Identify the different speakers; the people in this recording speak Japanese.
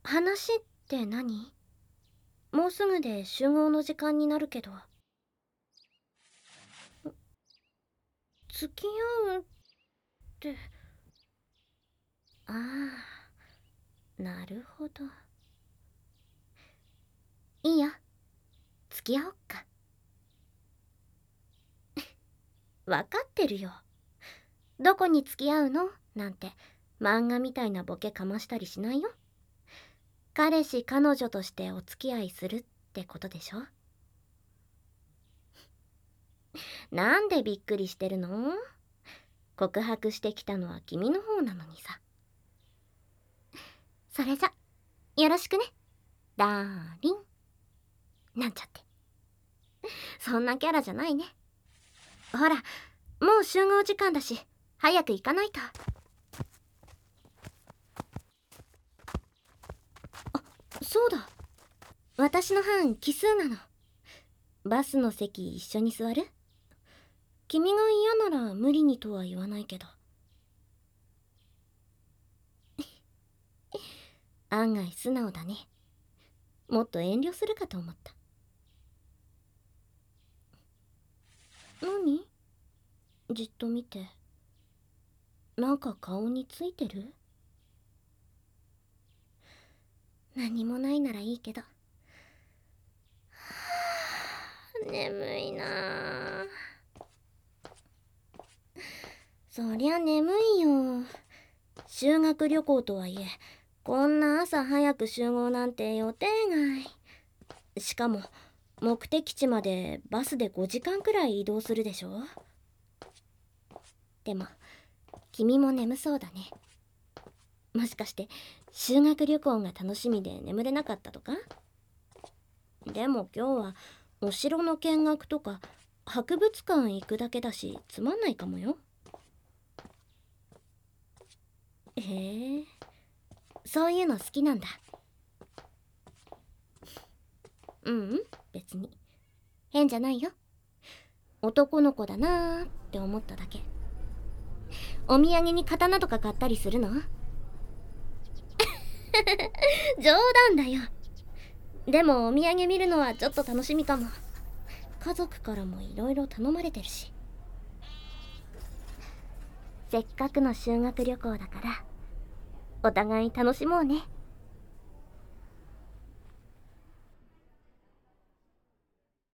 Speaker 1: 話って何？もうすぐで集合の時間になるけど。付き合うって。ああ、なるほど。いいよ、付き合おっか。わかってるよ。どこに付き合うのなんて漫画みたいなボケかましたりしないよ。彼氏彼女としてお付き合いするってことでしょ。なんでびっくりしてるの？告白してきたのは君の方なのにさ。それじゃよろしくね、ダーリン。なんちゃって。そんなキャラじゃないね。ほら、もう集合時間だし早く行かないと。あ、そうだ、私の班奇数なの。バスの席一緒に座る？君が嫌なら無理にとは言わないけど。案外素直だね。もっと遠慮するかと思った。何？じっと見て。なんか顔についてる？何もないならいいけど。眠いなあ。そりゃ眠いよ。修学旅行とはいえ、こんな朝早く集合なんて予定外。しかも目的地までバスで5時間くらい移動するでしょ。でも君も眠そうだね。もしかして修学旅行が楽しみで眠れなかったとか？でも今日はお城の見学とか博物館行くだけだしつまんないかもよ。へえ、そういうの好きなんだ。ううん、別に変じゃないよ。男の子だなーって思っただけ。お土産に刀とか買ったりするの？冗談だよ。でもお土産見るのはちょっと楽しみかも。家族からもいろいろ頼まれてるし。せっかくの修学旅行だからお互い楽しもうね。